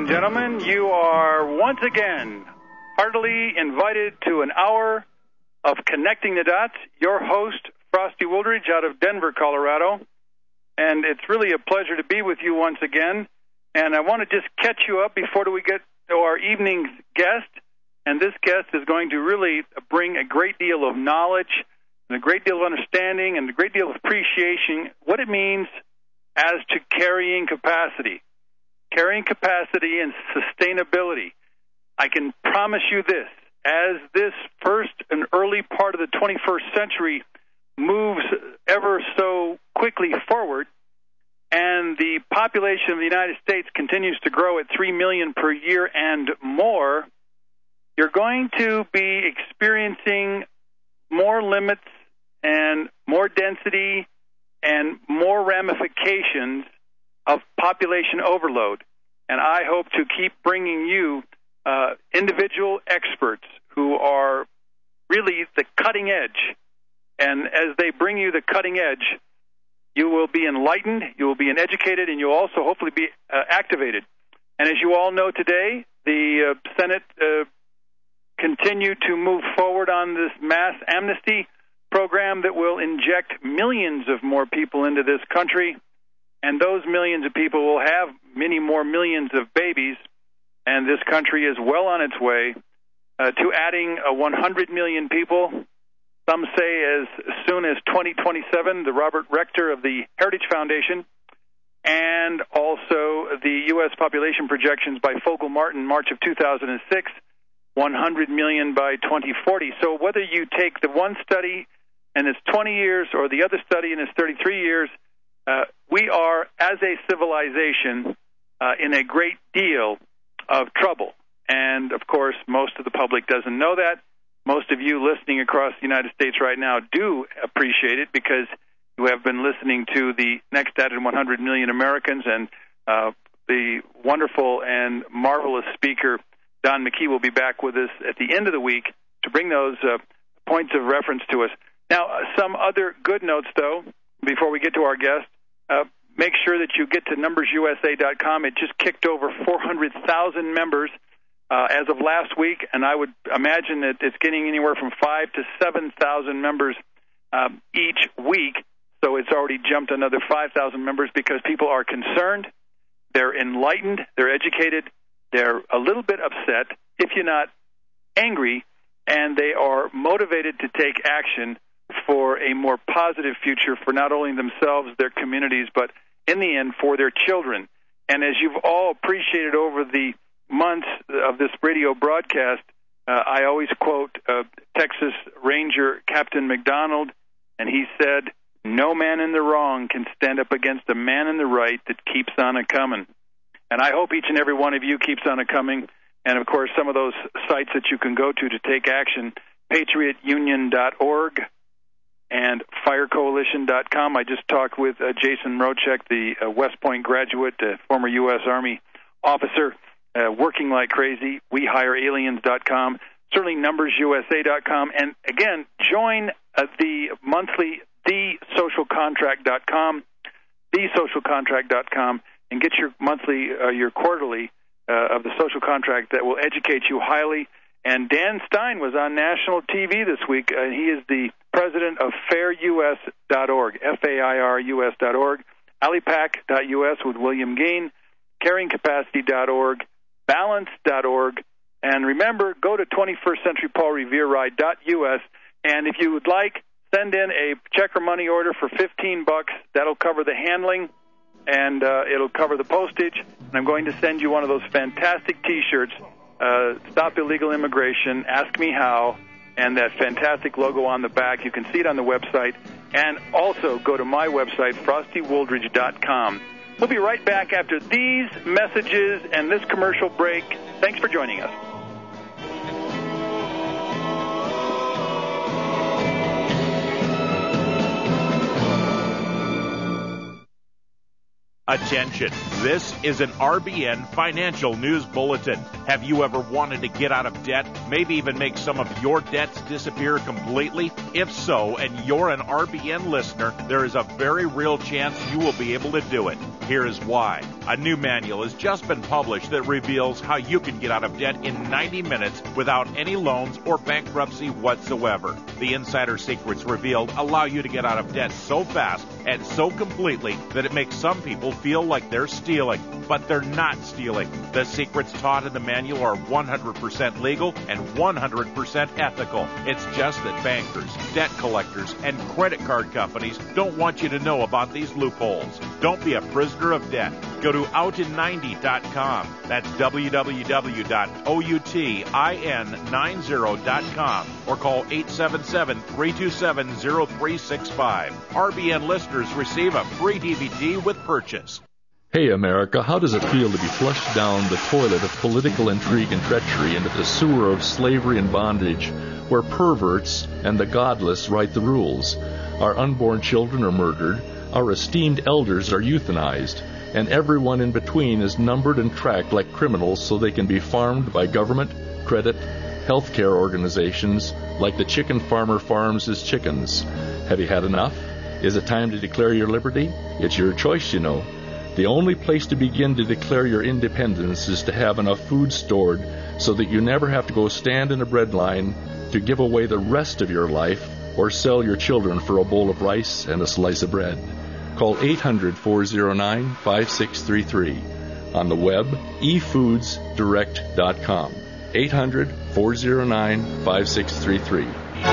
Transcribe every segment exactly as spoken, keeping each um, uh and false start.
and gentlemen, you are once again heartily invited to an hour of Connecting the Dots. Your host, Frosty Wooldridge, out of Denver, Colorado. And it's really a pleasure to be with you once again. And I want to just catch you up before we get to our evening's guest. And this guest is going to really bring a great deal of knowledge and a great deal of understanding and a great deal of appreciation what it means as to carrying capacity. Carrying capacity and sustainability. I can promise you this, as this first and early part of the twenty-first century moves ever so quickly forward, and the population of the United States continues to grow at three million per year and more, you're going to be experiencing more limits and more density and more ramifications of population overload. And I hope to keep bringing you uh, individual experts who are really the cutting edge. And as they bring you the cutting edge, you will be enlightened, you will be educated, and you'll also hopefully be uh, activated. And as you all know today, the uh, Senate uh, continued to move forward on this mass amnesty program that will inject millions of more people into this country. And those millions of people will have many more millions of babies, and this country is well on its way uh, to adding uh, one hundred million people. Some say as soon as twenty twenty-seven, the Robert Rector of the Heritage Foundation, and also the U S population projections by Fogle Martin, March of two thousand six, one hundred million by twenty forty. So whether you take the one study and it's twenty years or the other study and it's thirty-three years, Uh, we are, as a civilization, uh, in a great deal of trouble. And, of course, most of the public doesn't know that. Most of you listening across the United States right now do appreciate it because you have been listening to the Next Added one hundred million Americans, and uh, the wonderful and marvelous speaker, Don McKee, will be back with us at the end of the week to bring those uh, points of reference to us. Now, uh, some other good notes, though, before we get to our guest. Uh, make sure that you get to numbers U S A dot com. It just kicked over four hundred thousand members uh, as of last week, and I would imagine that it's getting anywhere from five to seven thousand members um, each week. So it's already jumped another five thousand members because people are concerned, they're enlightened, they're educated, they're a little bit upset, if you're not angry, and they are motivated to take action for a more positive future for not only themselves, their communities, but in the end for their children. And as you've all appreciated over the months of this radio broadcast, uh, I always quote uh, Texas Ranger Captain McDonald, and he said, "No man in the wrong can stand up against a man in the right that keeps on a-coming." And I hope each and every one of you keeps on a-coming. And, of course, some of those sites that you can go to to take action, patriot union dot org, and fire coalition dot com. I just talked with uh, Jason Rochek, the uh, West Point graduate, uh, former U S Army officer, uh, working like crazy. we hire aliens dot com, certainly numbers U S A dot com. And, again, join uh, the monthly the social contract dot com, the social contract dot com, and get your monthly, uh, your quarterly uh, of the Social Contract that will educate you highly. And Dan Stein was on national T V this week. Uh, he is the president of fair U S dot org, F A I R U S dot org, alipac dot U S with William Gain, carrying capacity dot org, balance dot org, and remember, go to twenty-first century paul revere ride dot U S, and if you would like, send in a check or money order for fifteen bucks. That'll cover the handling, and uh, it'll cover the postage, and I'm going to send you one of those fantastic T-shirts, Uh, Stop Illegal Immigration, Ask Me How, and that fantastic logo on the back. You can see it on the website. And also go to my website, frosty wooldridge dot com. We'll be right back after these messages and this commercial break. Thanks for joining us. Attention, this is an R B N Financial News Bulletin. Have you ever wanted to get out of debt, maybe even make some of your debts disappear completely? If so, and you're an R B N listener, there is a very real chance you will be able to do it. Here is why. A new manual has just been published that reveals how you can get out of debt in ninety minutes without any loans or bankruptcy whatsoever. The insider secrets revealed allow you to get out of debt so fast and so completely that it makes some people feel like they're stealing, but they're not stealing. The secrets taught in the manual are one hundred percent legal and one hundred percent ethical. It's just that bankers, debt collectors, and credit card companies don't want you to know about these loopholes. Don't be a prisoner of debt. Go to out in ninety dot com. That's w w w dot outin ninety dot com or call eight seven seven, three two seven, zero three six five. R B N listeners receive a free D V D with purchase. Hey America, how does it feel to be flushed down the toilet of political intrigue and treachery into the sewer of slavery and bondage, where perverts and the godless write the rules? Our unborn children are murdered, our esteemed elders are euthanized, and everyone in between is numbered and tracked like criminals so they can be farmed by government, credit, healthcare organizations like the chicken farmer farms his chickens. Have you had enough? Is it time to declare your liberty? It's your choice, you know. The only place to begin to declare your independence is to have enough food stored so that you never have to go stand in a bread line to give away the rest of your life or sell your children for a bowl of rice and a slice of bread. Call eight hundred, four oh nine, five six three three. On the web, e foods direct dot com. eight hundred, four oh nine, five six three three.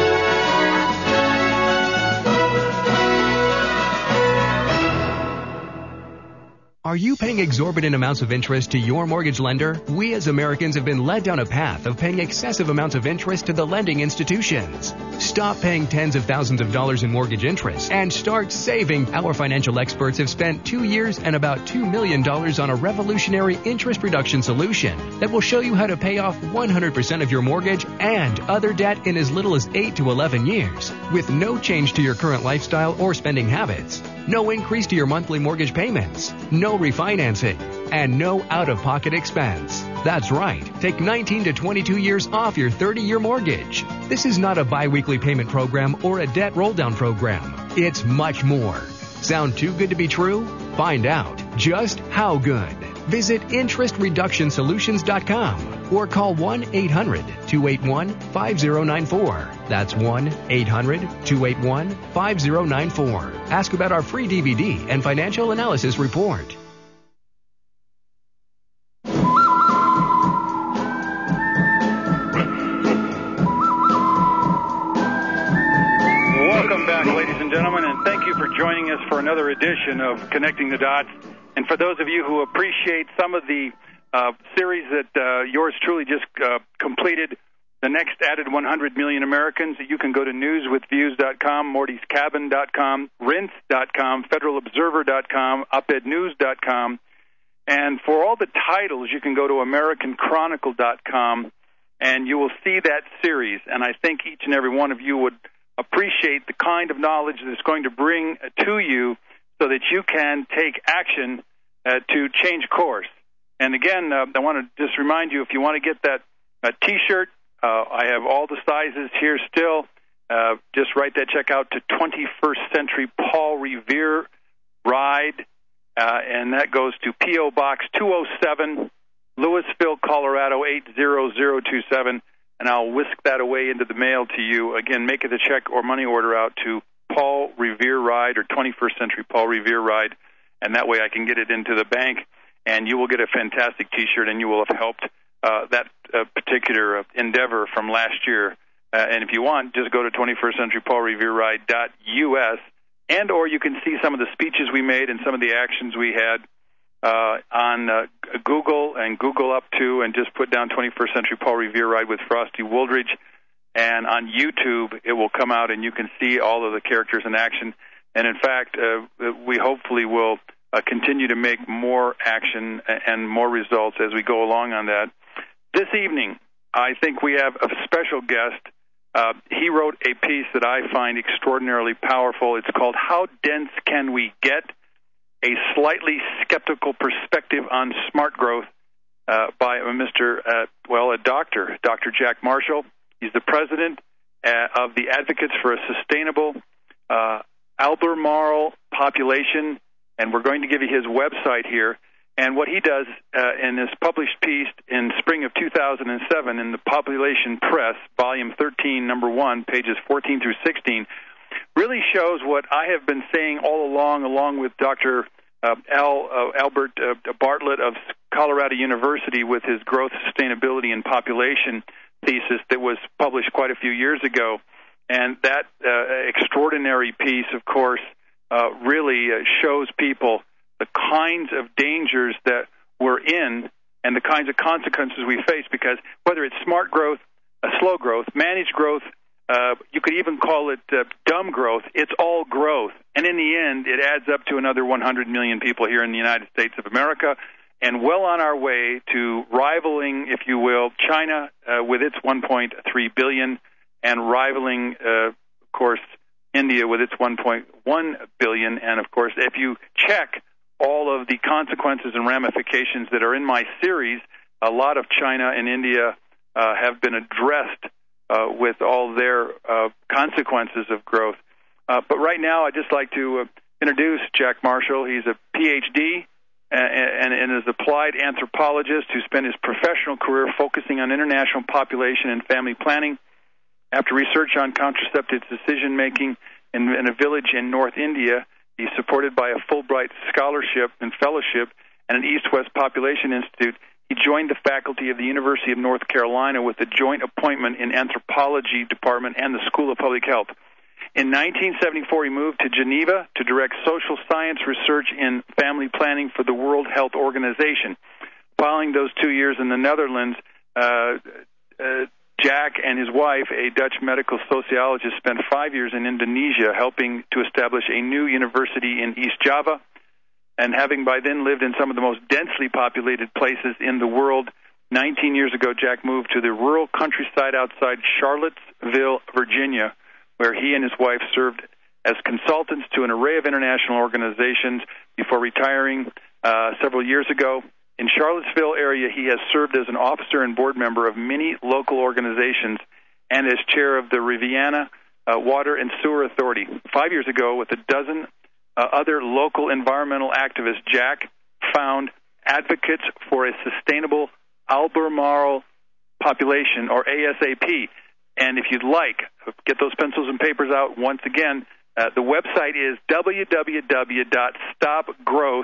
Are you paying exorbitant amounts of interest to your mortgage lender? We as Americans have been led down a path of paying excessive amounts of interest to the lending institutions. Stop paying tens of thousands of dollars in mortgage interest and start saving. Our financial experts have spent two years and about two million dollars on a revolutionary interest reduction solution that will show you how to pay off one hundred percent of your mortgage and other debt in as little as eight to eleven years with no change to your current lifestyle or spending habits. No increase to your monthly mortgage payments, no refinancing, and no out-of-pocket expense. That's right. Take nineteen to twenty-two years off your thirty-year mortgage. This is not a bi-weekly payment program or a debt roll-down program. It's much more. Sound too good to be true? Find out just how good. Visit interest reduction solutions dot com or call one eight hundred, two eight one, five oh nine four. That's one eight hundred, two eight one, five oh nine four. Ask about our free D V D and financial analysis report. Welcome back, ladies and gentlemen, and thank you for joining us for another edition of Connecting the Dots. And for those of you who appreciate some of the uh, series that uh, yours truly just uh, completed, the next added one hundred million Americans, you can go to news with views dot com, mortys cabin dot com, rinse dot com, federal observer dot com, op ed news dot com. And for all the titles, you can go to american chronicle dot com, and you will see that series. And I think each and every one of you would appreciate the kind of knowledge that it's going to bring to you so that you can take action uh, to change course. And again, uh, I want to just remind you, if you want to get that uh, T-shirt, uh, I have all the sizes here still. Uh, just write that check out to twenty-first Century Paul Revere Ride, uh, and that goes to P O. Box two oh seven, Louisville, Colorado eight zero zero two seven, and I'll whisk that away into the mail to you. Again, make it a check or money order out to Paul Revere Ride or twenty-first Century Paul Revere Ride, and that way I can get it into the bank, and you will get a fantastic T-shirt, and you will have helped uh, that uh, particular uh, endeavor from last year. Uh, and if you want, just go to twenty-first Century Paul Revere Ride dot U S, and or you can see some of the speeches we made and some of the actions we had uh, on uh, Google and Google up to, and just put down twenty-first Century Paul Revere Ride with Frosty Wooldridge. And on YouTube, it will come out, and you can see all of the characters in action. And, in fact, uh, we hopefully will uh, continue to make more action and more results as we go along on that. This evening, I think we have a special guest. Uh, he wrote a piece that I find extraordinarily powerful. It's called How Dense Can We Get? A Slightly Skeptical Perspective on Smart Growth. uh, by a Mister Uh, well, a doctor, Doctor Jack Marshall. He's the president uh, of the Advocates for a Sustainable uh, Albemarle Population, and we're going to give you his website here. And what he does uh, in this published piece in spring of two thousand seven in the Population Press, volume thirteen, number one, pages fourteen through sixteen, really shows what I have been saying all along, along with Doctor Uh, Al, uh, Albert uh, Bartlett of Colorado University with his Growth, Sustainability, and Population thesis that was published quite a few years ago. And that uh, extraordinary piece, of course, uh, really uh, shows people the kinds of dangers that we're in and the kinds of consequences we face, because whether it's smart growth, uh, slow growth, managed growth, uh, you could even call it uh, dumb growth, it's all growth. And in the end, it adds up to another one hundred million people here in the United States of America, and well on our way to rivaling, if you will, China uh, with its one point three billion, and rivaling, uh, of course, India with its one point one billion. And, of course, if you check all of the consequences and ramifications that are in my series, a lot of China and India uh, have been addressed uh, with all their uh, consequences of growth. Uh, but right now, I'd just like to uh, introduce Jack Marshall. He's a P H D and, and, and is applied anthropologist who spent his professional career focusing on international population and family planning. After research on contraceptive decision-making in, in a village in North India, he's supported by a Fulbright scholarship and fellowship and an East-West Population Institute. He joined the faculty of the University of North Carolina with a joint appointment in anthropology department and the School of Public Health. In nineteen seventy-four, he moved to Geneva to direct social science research in family planning for the World Health Organization. Following those two years in the Netherlands, uh, uh, Jack and his wife, a Dutch medical sociologist, spent five years in Indonesia helping to establish a new university in East Java. And having by then lived in some of the most densely populated places in the world, nineteen years ago, Jack moved to the rural countryside outside Charlottesville, Virginia, where he and his wife served as consultants to an array of international organizations before retiring uh, several years ago. In Charlottesville area, he has served as an officer and board member of many local organizations and as chair of the Riviana uh, Water and Sewer Authority. Five years ago, with a dozen uh, other local environmental activists, Jack found Advocates for a Sustainable Albemarle Population, or A S A P. And if you'd like, get those pencils and papers out once again. Uh, the website is w w w dot stop growth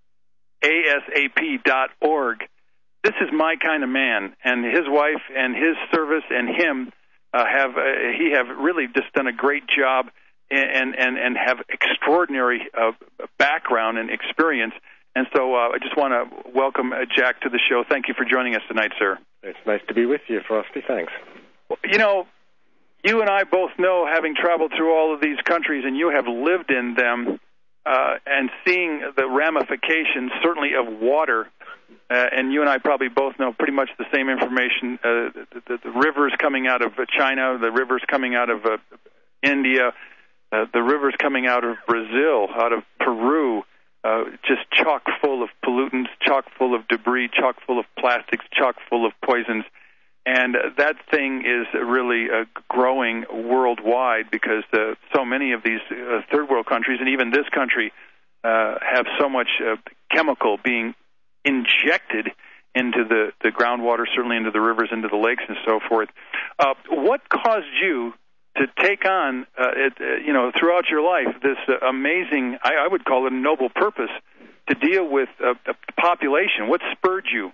asap dot org. This is my kind of man, and his wife and his service and him uh, have uh, he have really just done a great job and and and have extraordinary uh, background and experience. And so uh, I just want to welcome uh, Jack to the show. Thank you for joining us tonight, sir. It's nice to be with you, Frosty. Thanks. You know, you and I both know, having traveled through all of these countries, and you have lived in them, uh, and seeing the ramifications, certainly of water, uh, and you and I probably both know pretty much the same information, uh, the, the, the rivers coming out of China, the rivers coming out of uh, India, uh, the rivers coming out of Brazil, out of Peru, uh, just chock full of pollutants, chock full of debris, chock full of plastics, chock full of poisons. And uh, that thing is really uh, growing worldwide because uh, so many of these uh, third world countries, and even this country, uh, have so much uh, chemical being injected into the, the groundwater, certainly into the rivers, into the lakes, and so forth. Uh, what caused you to take on, uh, it, uh, you know, throughout your life, this uh, amazing, I, I would call it a noble purpose, to deal with uh, the population? What spurred you?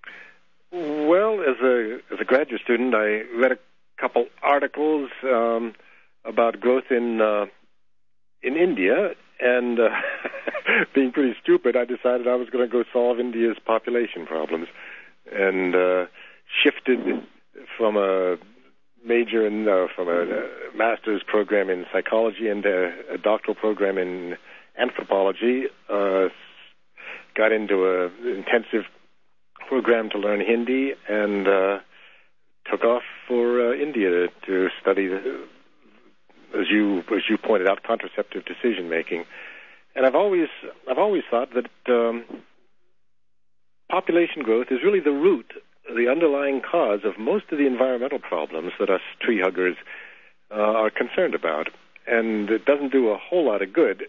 Well, as a as a graduate student, I read a couple articles um, about growth in uh, in India, and uh, being pretty stupid, I decided I was going to go solve India's population problems, and uh, shifted from a major in uh, from a, a master's program in psychology and a, a doctoral program in anthropology. Uh, got into a intensive program to learn Hindi, and uh, took off for uh, India to study, the, as you as you pointed out, contraceptive decision making. And I've always I've always thought that um, population growth is really the root, the underlying cause of most of the environmental problems that us tree huggers uh, are concerned about. And it doesn't do a whole lot of good.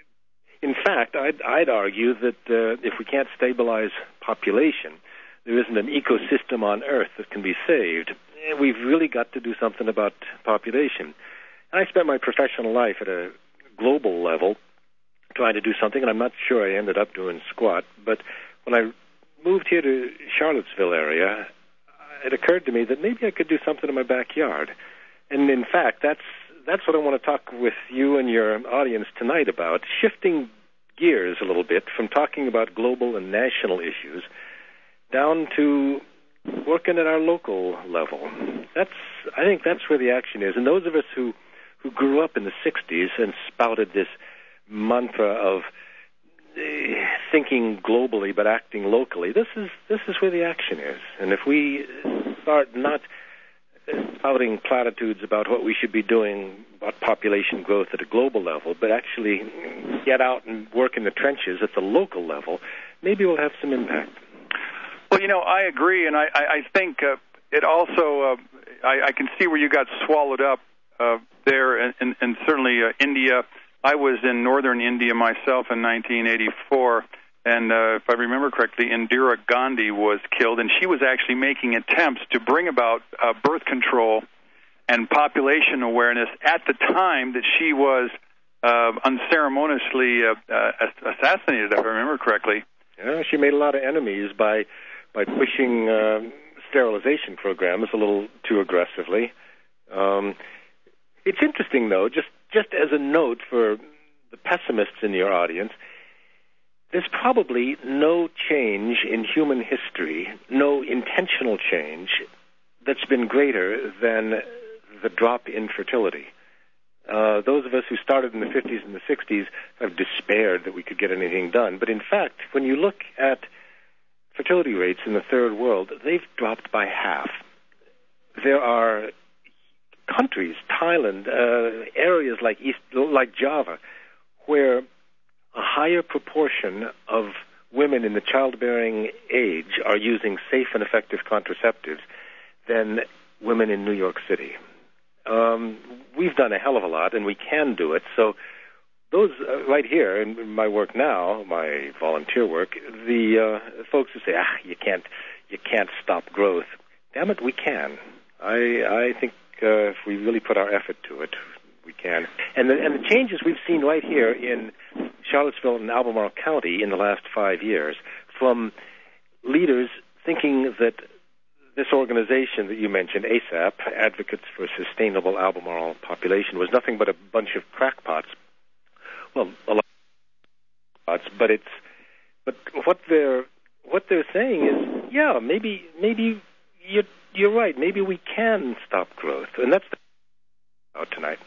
In fact, I'd, I'd argue that uh, if we can't stabilize population, there isn't an ecosystem on Earth that can be saved. We've really got to do something about population. And I spent my professional life at a global level trying to do something, and I'm not sure I ended up doing squat. But when I moved here to Charlottesville area, it occurred to me that maybe I could do something in my backyard. And in fact, that's that's what I want to talk with you and your audience tonight about, shifting gears a little bit from talking about global and national issues down to working at our local level. That's I think that's where the action is. And those of us who, who grew up in the sixties and spouted this mantra of uh, thinking globally but acting locally, this is this is where the action is. And if we start not spouting platitudes about what we should be doing about population growth at a global level, but actually get out and work in the trenches at the local level, maybe we'll have some impact. Well, you know, I agree, and I, I, I think uh, it also, uh, I, I can see where you got swallowed up uh, there, and, and, and certainly uh, India. I was in northern India myself in nineteen eighty-four, and uh, if I remember correctly, Indira Gandhi was killed, and she was actually making attempts to bring about uh, birth control and population awareness at the time that she was uh, unceremoniously uh, uh, assassinated, if I remember correctly. Yeah, she made a lot of enemies by by pushing uh, sterilization programs a little too aggressively. Um, it's interesting, though, just, just as a note for the pessimists in your audience, there's probably no change in human history, no intentional change that's been greater than the drop in fertility. Uh, those of us who started in the fifties and the sixties have despaired that we could get anything done. But in fact, when you look at fertility rates in the third world, they've dropped by half. There are countries, Thailand, uh, areas like East, like Java, where a higher proportion of women in the childbearing age are using safe and effective contraceptives than women in New York City. Um, we've done a hell of a lot, and we can do it. So those uh, right here in my work now, my volunteer work, the uh, folks who say, ah, you can't, you can't stop growth. Damn it, we can. I, I think uh, if we really put our effort to it, we can. And the, and the changes we've seen right here in Charlottesville and Albemarle County in the last five years, from leaders thinking that this organization that you mentioned, A S A P, Advocates for Sustainable Albemarle Population, was nothing but a bunch of crackpots. Well, a lot of crackpots, but it's but what they're what they're saying is, yeah, maybe maybe you're you're right. Maybe we can stop growth, and that's the out tonight.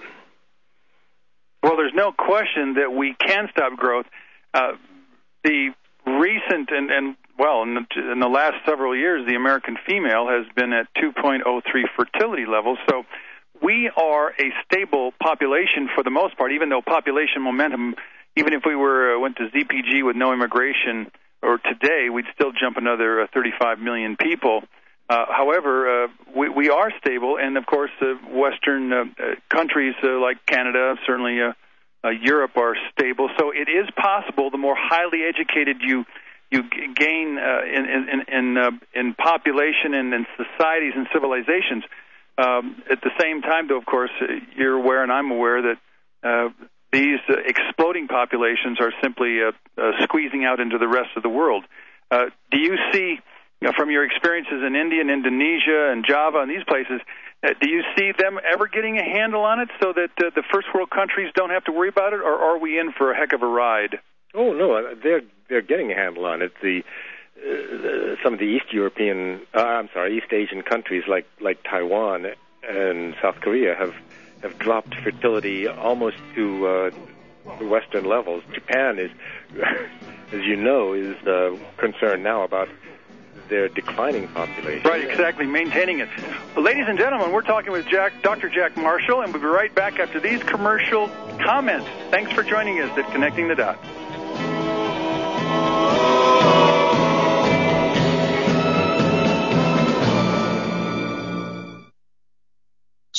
Well, there's no question that we can stop growth. Uh, the recent and, and well, in the, in the last several years, the American female has been at two point oh three fertility levels. So we are a stable population for the most part, even though population momentum, even if we were uh, went to Z P G with no immigration, or today, we'd still jump another uh, thirty-five million people. Uh, however, uh, we, we are stable, and of course, uh, Western uh, uh, countries uh, like Canada, certainly uh, uh, Europe, are stable. So it is possible. The more highly educated you you g- gain uh, in in in, uh, in population and in societies and civilizations. Um, at the same time, though, of course, uh, you're aware, and I'm aware that uh, these uh, exploding populations are simply uh, uh, squeezing out into the rest of the world. Uh, do you see? You know, from your experiences in India and Indonesia and Java and these places, uh, do you see them ever getting a handle on it so that uh, the first world countries don't have to worry about it, or are we in for a heck of a ride? Oh no, they're they're getting a handle on it. The uh, some of the East European, uh, I'm sorry, East Asian countries like like Taiwan and South Korea have have dropped fertility almost to uh, Western levels. Japan is, as you know, is uh, concerned now about their declining population. Right, exactly, maintaining it. Well, ladies and gentlemen, we're talking with Jack, Doctor Jack Marshall, and we'll be right back after these commercial comments. Thanks for joining us at Connecting the Dots.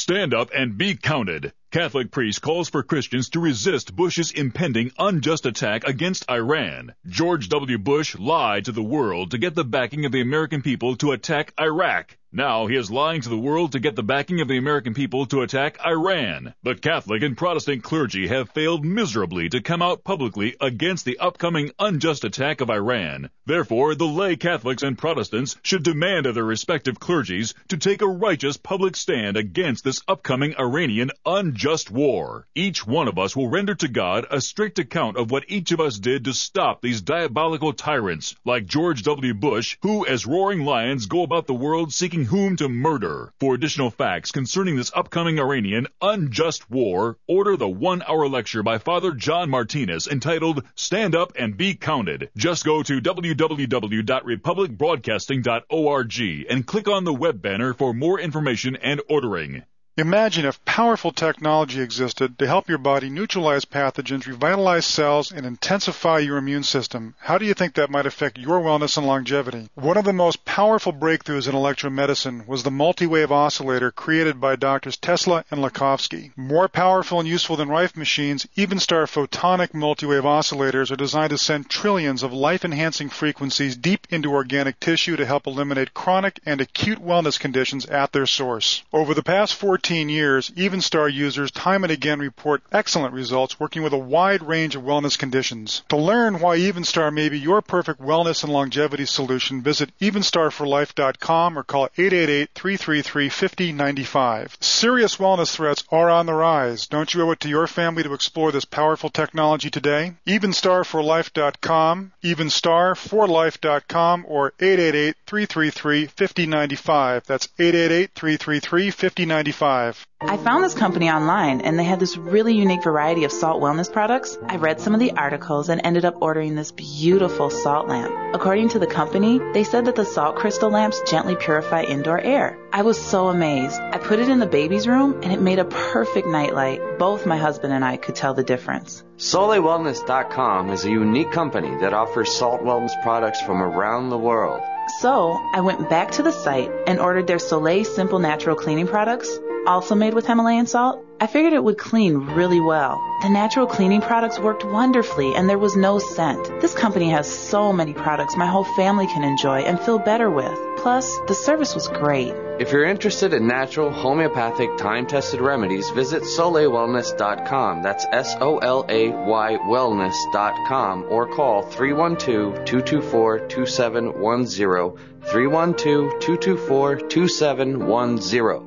Stand up and be counted. Catholic priest calls for Christians to resist Bush's impending unjust attack against Iran. George W. Bush lied to the world to get the backing of the American people to attack Iraq. Now he is lying to the world to get the backing of the American people to attack Iran. The Catholic and Protestant clergy have failed miserably to come out publicly against the upcoming unjust attack of Iran. Therefore, the lay Catholics and Protestants should demand of their respective clergies to take a righteous public stand against this upcoming Iranian unjust war. Each one of us will render to God a strict account of what each of us did to stop these diabolical tyrants like George W. Bush, who as roaring lions go about the world seeking whom to murder. For additional facts concerning this upcoming Iranian unjust war, order the one-hour lecture by Father John Martinez entitled Stand Up and Be Counted. Just go to w w w dot republic broadcasting dot org and click on the web banner for more information and ordering. Imagine if powerful technology existed to help your body neutralize pathogens, revitalize cells, and intensify your immune system. How do you think that might affect your wellness and longevity? One of the most powerful breakthroughs in electromedicine was the multi-wave oscillator created by Doctors Tesla and Lakhovsky. More powerful and useful than Rife machines, Evenstar photonic multi-wave oscillators are designed to send trillions of life-enhancing frequencies deep into organic tissue to help eliminate chronic and acute wellness conditions at their source. Over the past fourteen years, Evenstar users time and again report excellent results working with a wide range of wellness conditions. To learn why Evenstar may be your perfect wellness and longevity solution, visit evenstar for life dot com or call eight eight eight, three three three, five zero nine five. Serious wellness threats are on the rise. Don't you owe it to your family to explore this powerful technology today? evenstar for life dot com, evenstar for life dot com, or eight eight eight, three three three, five zero nine five. That's eight eight eight, three three three, five zero nine five. I found this company online, and they had this really unique variety of salt wellness products. I read some of the articles and ended up ordering this beautiful salt lamp. According to the company, they said that the salt crystal lamps gently purify indoor air. I was so amazed. I put it in the baby's room, and it made a perfect nightlight. Both my husband and I could tell the difference. Soleil Wellness dot com is a unique company that offers salt wellness products from around the world. So, I went back to the site and ordered their Soleil Simple Natural Cleaning products, also made with Himalayan salt. I figured it would clean really well. The natural cleaning products worked wonderfully, and there was no scent. This company has so many products my whole family can enjoy and feel better with. Plus, the service was great. If you're interested in natural, homeopathic, time-tested remedies, visit Soleil Wellness dot com. That's S O L A Y wellness dot com, or call three one two, two two four, two seven one zero, three one two, two two four, two seven one zero.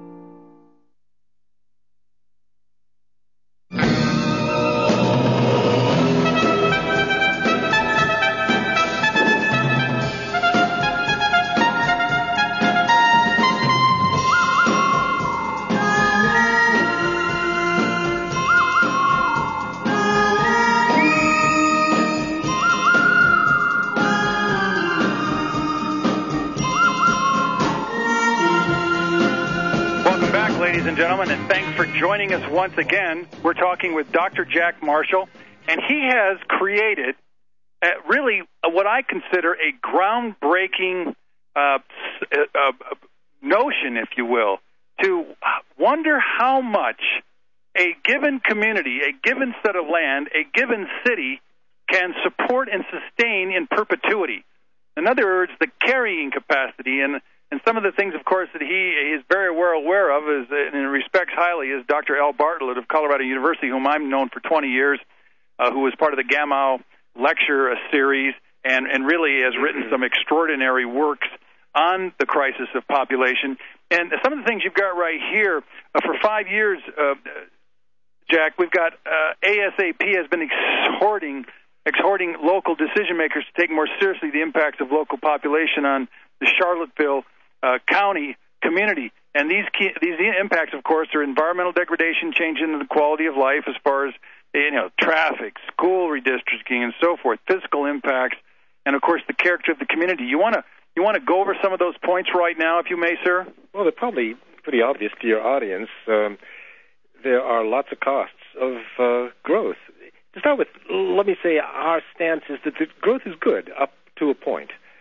Gentlemen, and thanks for joining us once again. We're talking with Doctor Jack Marshall, and he has created uh, really uh, what I consider a groundbreaking uh, uh, notion, if you will, to wonder how much a given community, a given set of land, a given city can support and sustain in perpetuity. In other words, the carrying capacity. And And some of the things, of course, that he is very well aware of, is, and respects highly, is Doctor Al Bartlett of Colorado University, whom I've known for twenty years, uh, who was part of the Gamow lecture series, and, and really has written some extraordinary works on the crisis of population. And some of the things you've got right here, uh, for five years, uh, Jack, we've got uh, A S A P has been exhorting, exhorting local decision makers to take more seriously the impacts of local population on the Charlottesville Uh, county community, and these key, these impacts, of course, are environmental degradation, change in the quality of life as far as you know, traffic, school redistricting, and so forth, physical impacts, and of course the character of the community. You want to you want to go over some of those points right now, if you may, sir? Well, they're probably pretty obvious to your audience. Um, there are lots of costs of uh, growth. To start with, let me say our stance is that the growth is good up to a point.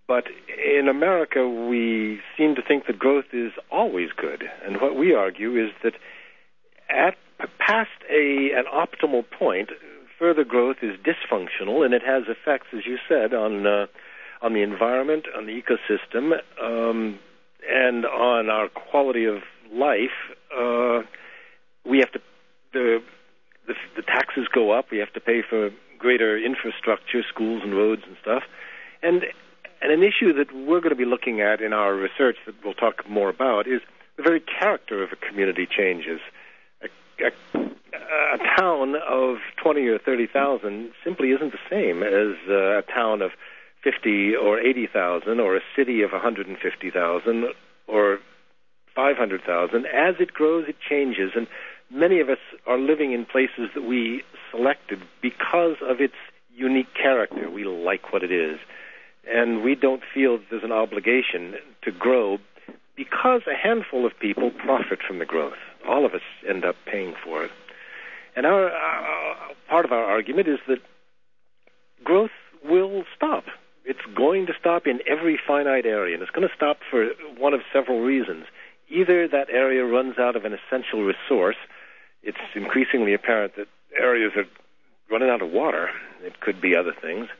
But in America, we seem to think that growth is always good. And what we argue is that at past a an optimal point, further growth is dysfunctional, and it has effects, as you said, on uh, on the environment, on the ecosystem, um, and on our quality of life. Uh, we have to the, the the taxes go up. We have to pay for greater infrastructure, schools and roads and stuff, and and an issue that we're going to be looking at in our research that we'll talk more about is the very character of a community changes. A, a, a town of twenty or thirty thousand simply isn't the same as uh, a town of fifty or eighty thousand, or a city of one hundred fifty thousand, or five hundred thousand. As it grows, it changes, and many of us are living in places that we selected because of its unique character. We like what it is, and we don't feel there's an obligation to grow because a handful of people profit from the growth. All of us end up paying for it. And our uh, part of our argument is that growth will stop. It's going to stop in every finite area, and it's going to stop for one of several reasons. Either that area runs out of an essential resource. It's increasingly apparent that areas are running out of water. It could be other things.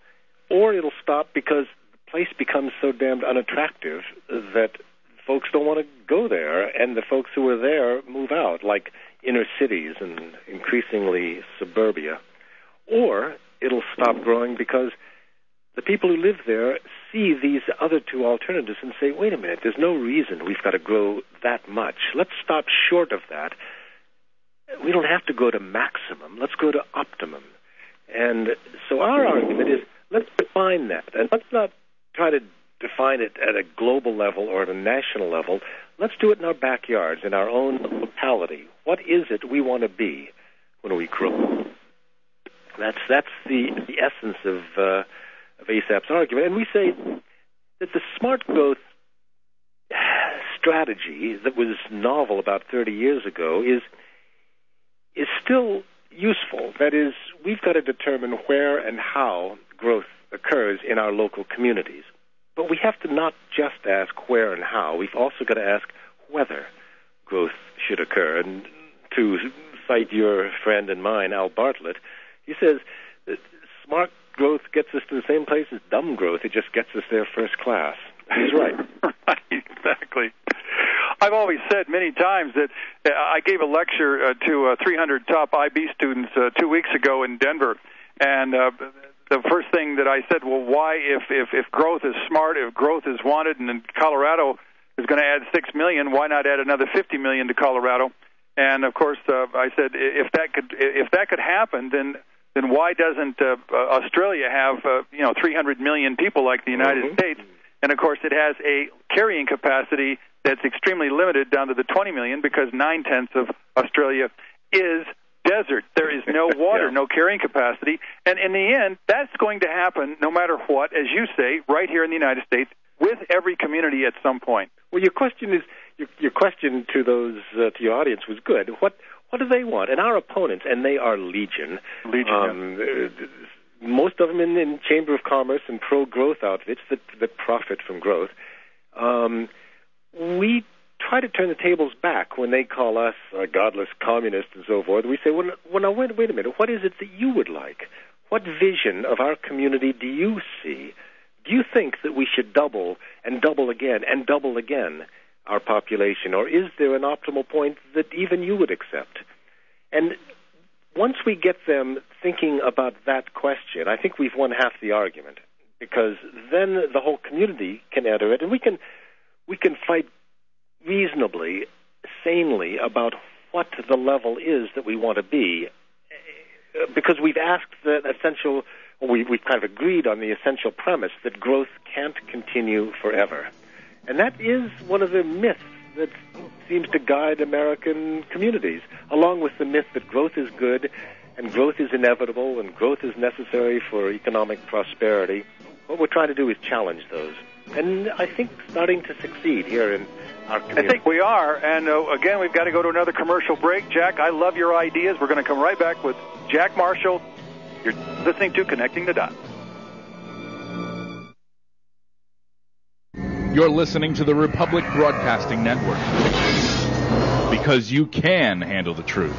Or it'll stop because the place becomes so damned unattractive that folks don't want to go there, and the folks who are there move out, like inner cities and increasingly suburbia. Or it'll stop growing because the people who live there see these other two alternatives and say, wait a minute, there's no reason we've got to grow that much. Let's stop short of that. We don't have to go to maximum. Let's go to optimum. And so our argument is, let's define that. And let's not try to define it at a global level or at a national level. Let's do it in our backyards, in our own locality. What is it we want to be when we grow? That's that's the, the essence of, uh, of ASAP's argument. And we say that the smart growth strategy that was novel about thirty years ago is is still useful. That is, we've got to determine where and how growth occurs in our local communities. But we have to not just ask where and how. We've also got to ask whether growth should occur. And to cite your friend and mine, Al Bartlett, he says that smart growth gets us to the same place as dumb growth. It just gets us there first class. He's right. Right, exactly. I've always said many times that uh, I gave a lecture uh, to uh, three hundred top I B students uh, two weeks ago in Denver, and uh, the first thing that I said, well, why, if, if, if growth is smart, if growth is wanted, and then Colorado is going to add six million, why not add another fifty million to Colorado? And of course, uh, I said, if that could if that could happen, then then why doesn't uh, Australia have uh, you know three hundred million people like the United mm-hmm. States? And of course, it has a carrying capacity that's extremely limited down to the twenty million, because nine tenths of Australia is desert. There is no water, yeah. no carrying capacity. And in the end, that's going to happen no matter what, as you say, right here in the United States, with every community at some point. Well, your question is your, your question to those uh, to your audience was good. What what do they want? And our opponents, and they are legion. Legion. Um, yeah. Most of them in, in Chamber of Commerce and pro-growth outfits that, that profit from growth. Um, we try to turn the tables back when they call us uh, godless communists and so forth. We say, well, well now, wait, wait a minute. What is it that you would like? What vision of our community do you see? Do you think that we should double and double again and double again our population? Or is there an optimal point that even you would accept? And once we get them thinking about that question, I think we've won half the argument, because then the whole community can enter it, and we can we can fight reasonably, sanely about what the level is that we want to be, because we've asked the essential, we, we've kind of agreed on the essential premise that growth can't continue forever. And that is one of the myths that seems to guide American communities, along with the myth that growth is good and growth is inevitable and growth is necessary for economic prosperity. What we're trying to do is challenge those. And I think starting to succeed here in our community. I think we are. And uh, again, we've got to go to another commercial break. Jack, I love your ideas. We're going to come right back with Jack Marshall. You're listening to Connecting the Dots. You're listening to the Republic Broadcasting Network, because you can handle the truth.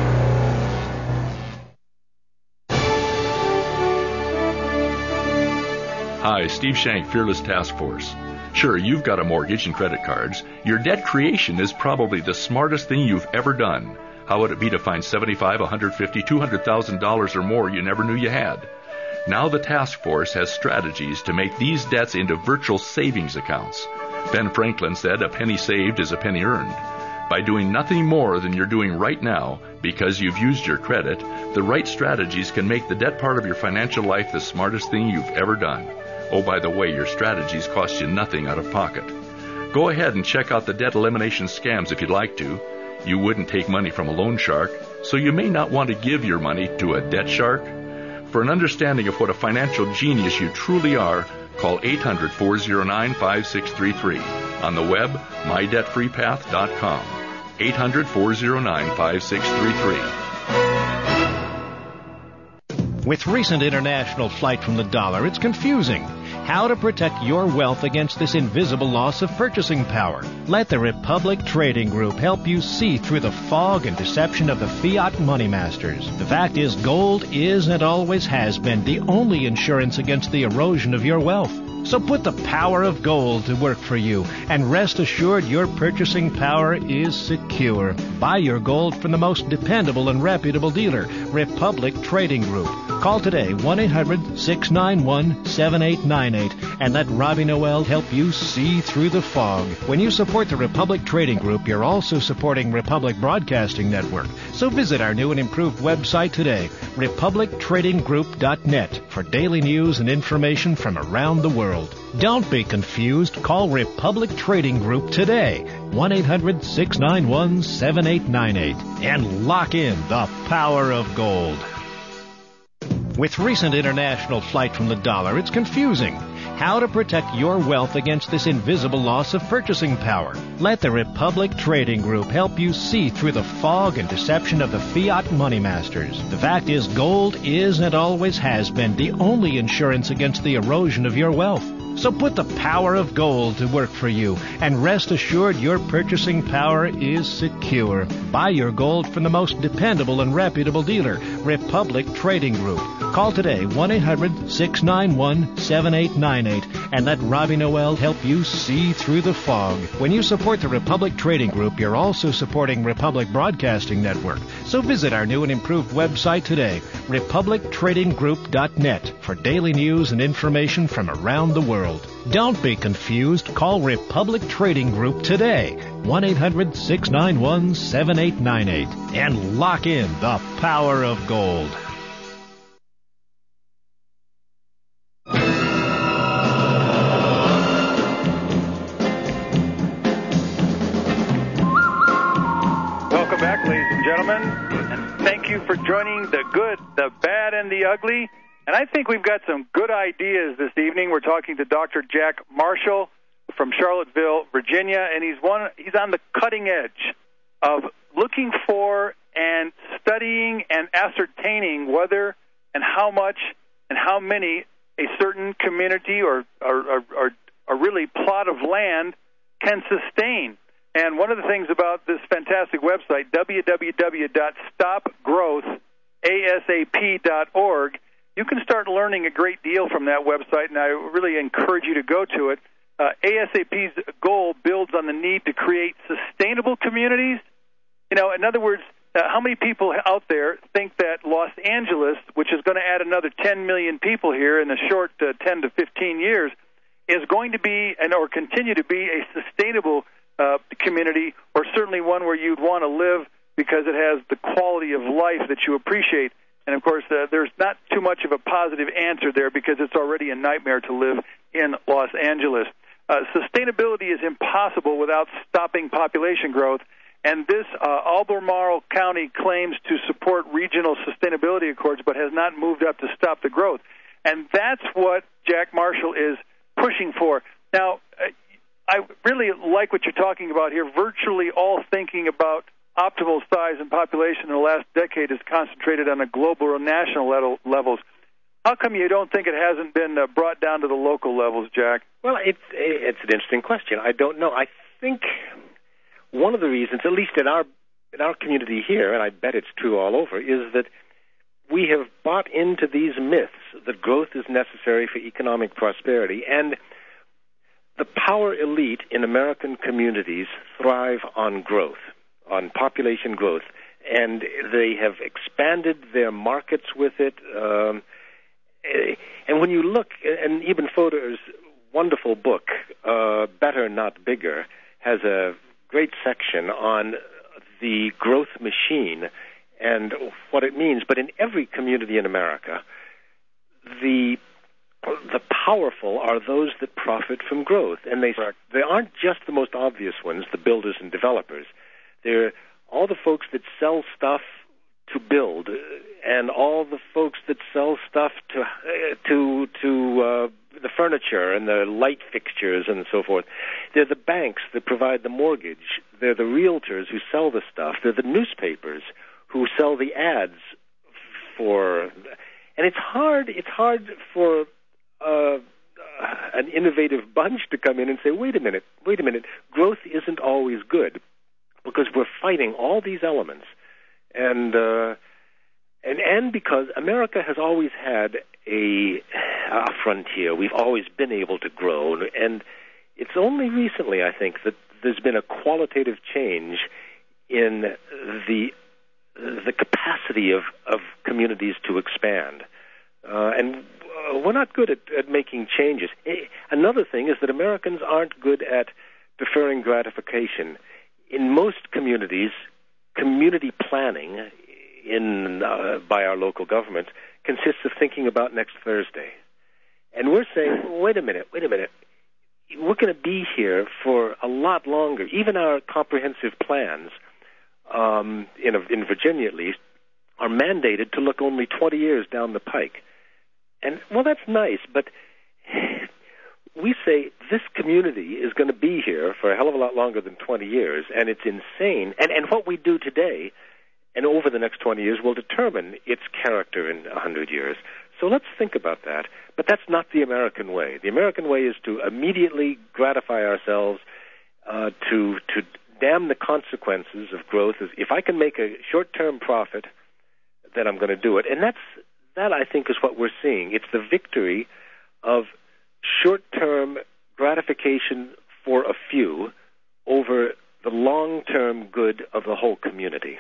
Hi, Steve Shank, Fearless Task Force. Sure, you've got a mortgage and credit cards. Your debt creation is probably the smartest thing you've ever done. How would it be to find seventy-five, one hundred fifty, two hundred thousand dollars or more you never knew you had? Now the task force has strategies to make these debts into virtual savings accounts. Ben Franklin said a penny saved is a penny earned. By doing nothing more than you're doing right now, because you've used your credit, the right strategies can make the debt part of your financial life the smartest thing you've ever done. Oh, by the way, your strategies cost you nothing out of pocket. Go ahead and check out the debt elimination scams if you'd like to. You wouldn't take money from a loan shark, so you may not want to give your money to a debt shark. For an understanding of what a financial genius you truly are, call eight hundred, four oh nine, five six three three. On the web, my debt free path dot com. eight hundred, four oh nine, five six three three. With recent international flight from the dollar, it's confusing. How to protect your wealth against this invisible loss of purchasing power. Let the Republic Trading Group help you see through the fog and deception of the fiat money masters. The fact is, gold is and always has been the only insurance against the erosion of your wealth. So put the power of gold to work for you, and rest assured your purchasing power is secure. Buy your gold from the most dependable and reputable dealer, Republic Trading Group. Call today, one eight hundred, six nine one, seven eight nine eight, and let Robbie Noel help you see through the fog. When you support the Republic Trading Group, you're also supporting Republic Broadcasting Network. So visit our new and improved website today, republic trading group dot net, for daily news and information from around the world. Don't be confused. Call Republic Trading Group today, one eight hundred, six nine one, seven eight nine eight, and lock in the power of gold. With recent international flight from the dollar, it's confusing. How to protect your wealth against this invisible loss of purchasing power. Let the Republic Trading Group help you see through the fog and deception of the fiat money masters. The fact is, gold is and always has been the only insurance against the erosion of your wealth. So put the power of gold to work for you, and rest assured your purchasing power is secure. Buy your gold from the most dependable and reputable dealer, Republic Trading Group. Call today, one eight hundred, six nine one, seven eight nine eight, and let Robbie Noel help you see through the fog. When you support the Republic Trading Group, you're also supporting Republic Broadcasting Network. So visit our new and improved website today, republic trading group dot net, for daily news and information from around the world. Don't be confused. Call Republic Trading Group today, one eight hundred, six nine one, seven eight nine eight, and lock in the power of gold. Welcome back, ladies and gentlemen, and thank you for joining the good, the bad, and the ugly. And I think we've got some good ideas this evening. We're talking to Doctor Jack Marshall from Charlottesville, Virginia, and he's one he's on the cutting edge of looking for and studying and ascertaining whether and how much and how many a certain community or or, or, or really plot of land can sustain. And one of the things about this fantastic website, w w w dot stop growth asap dot org, you can start learning a great deal from that website, and I really encourage you to go to it. Uh, ASAP's goal builds on the need to create sustainable communities. You know, in other words, uh, how many people out there think that Los Angeles, which is going to add another ten million people here in a short uh, ten to fifteen years, is going to be and or continue to be a sustainable uh, community, or certainly one where you'd want to live because it has the quality of life that you appreciate? And, of course, uh, there's not too much of a positive answer there because it's already a nightmare to live in Los Angeles. Uh, sustainability is impossible without stopping population growth, and this uh, Albemarle County claims to support regional sustainability accords but has not moved up to stop the growth. And that's what Jack Marshall is pushing for. Now, uh, I really like what you're talking about here. Virtually all thinking about optimal size and population in the last decade is concentrated on a global or national level, levels. How come you don't think it hasn't been uh, brought down to the local levels, Jack? Well, it's it's an interesting question. I don't know. I think one of the reasons, at least in our in our community here, and I bet it's true all over, is that we have bought into these myths that growth is necessary for economic prosperity, and the power elite in American communities thrive on growth, on population growth, and they have expanded their markets with it. Um, and when you look, and Eben Fodor's wonderful book, uh, Better Not Bigger, has a great section on the growth machine and what it means. But in every community in America, the the powerful are those that profit from growth, and they they aren't just the most obvious ones, the builders and developers. They're all the folks that sell stuff to build, and all the folks that sell stuff to uh, to to uh, the furniture and the light fixtures and so forth. They're the banks that provide the mortgage. They're the realtors who sell the stuff. They're the newspapers who sell the ads for. And it's hard. It's hard for uh, an innovative bunch to come in and say, "Wait a minute, wait a minute. Growth isn't always good," because we're fighting all these elements. And uh, and and because America has always had a, a frontier, we've always been able to grow, and it's only recently, I think, that there's been a qualitative change in the the capacity of, of communities to expand, uh, and uh, we're not good at, at making changes. Another thing is that Americans aren't good at deferring gratification. In most communities, community planning in uh, by our local governments consists of thinking about next Thursday. And we're saying, wait a minute, wait a minute. We're going to be here for a lot longer. Even our comprehensive plans, um, in, a, in Virginia at least, are mandated to look only twenty years down the pike. And, well, that's nice, but we say this community is going to be here for a hell of a lot longer than twenty years, and it's insane. And, and what we do today and over the next twenty years will determine its character in one hundred years. So let's think about that. But that's not the American way. The American way is to immediately gratify ourselves, uh, to to damn the consequences of growth. If I can make a short-term profit, then I'm going to do it. And that's that, I think, is what we're seeing. It's the victory of short-term gratification for a few over the long-term good of the whole community.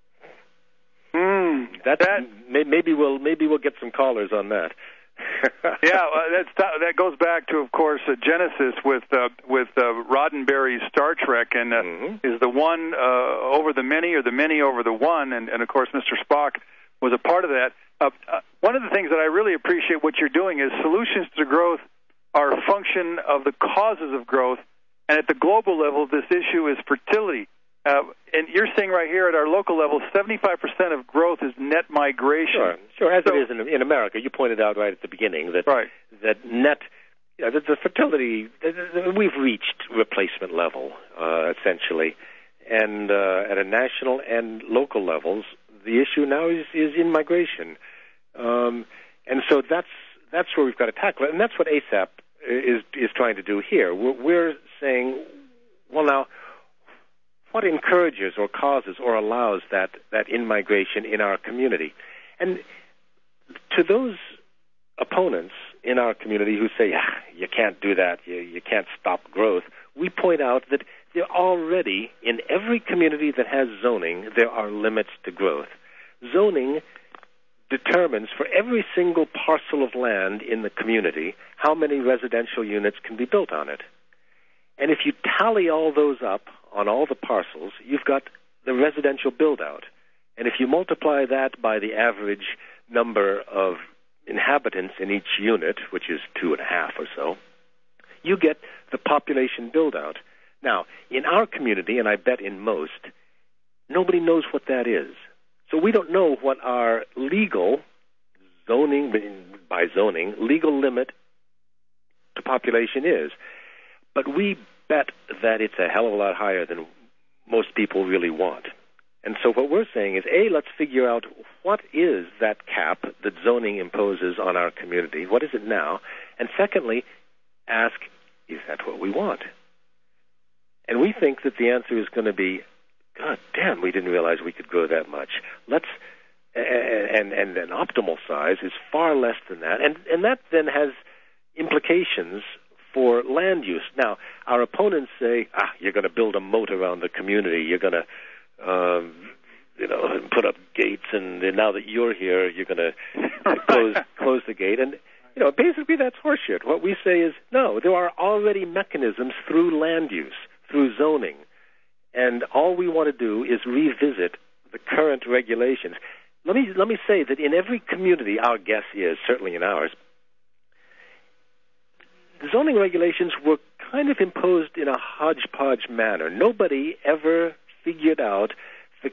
Mm, that, that maybe we'll maybe we'll get some callers on that. yeah, uh, that's, that goes back to, of course, uh, Genesis with uh, with uh, Roddenberry's Star Trek, and uh, mm-hmm. is the one uh, over the many or the many over the one, and, and of course, Mister Spock was a part of that. Uh, uh, one of the things that I really appreciate what you're doing is solutions to growth are a function of the causes of growth, and at the global level, this issue is fertility. Uh, and you're saying right here at our local level, seventy-five percent of growth is net migration. Sure, sure as so, it is in, in America. You pointed out right at the beginning that right. that net, you know, the, the fertility, the, the, we've reached replacement level, uh, essentially. And uh, at a national and local levels, the issue now is, is in migration. Um, and so that's that's where we've got to tackle it. And that's what A S A P is, is trying to do here. We're, we're saying, well, now, what encourages or causes or allows that, that in-migration in our community? And to those opponents in our community who say, ah, you can't do that, you, you can't stop growth, we point out that there already, in every community that has zoning, there are limits to growth. Zoning determines for every single parcel of land in the community how many residential units can be built on it. And if you tally all those up on all the parcels, you've got the residential build-out. And if you multiply that by the average number of inhabitants in each unit, which is two and a half or so, you get the population build-out. Now, in our community, and I bet in most, nobody knows what that is. So we don't know what our legal zoning, by zoning, legal limit to population is. But we bet that it's a hell of a lot higher than most people really want. And so what we're saying is, A, let's figure out what is that cap that zoning imposes on our community? What is it now? And secondly, ask, is that what we want? And we think that the answer is going to be, God damn, we didn't realize we could grow that much. Let's, and, and an optimal size is far less than that. And, and that then has implications for land use. Now, our opponents say, ah, you're going to build a moat around the community. You're going to, um, you know, put up gates, and, and now that you're here, you're going to close close the gate. And, you know, basically that's horseshit. What we say is, no, there are already mechanisms through land use, through zoning, and all we want to do is revisit the current regulations. Let me let me say that in every community, our guess is, certainly in ours, the zoning regulations were kind of imposed in a hodgepodge manner. Nobody ever figured out the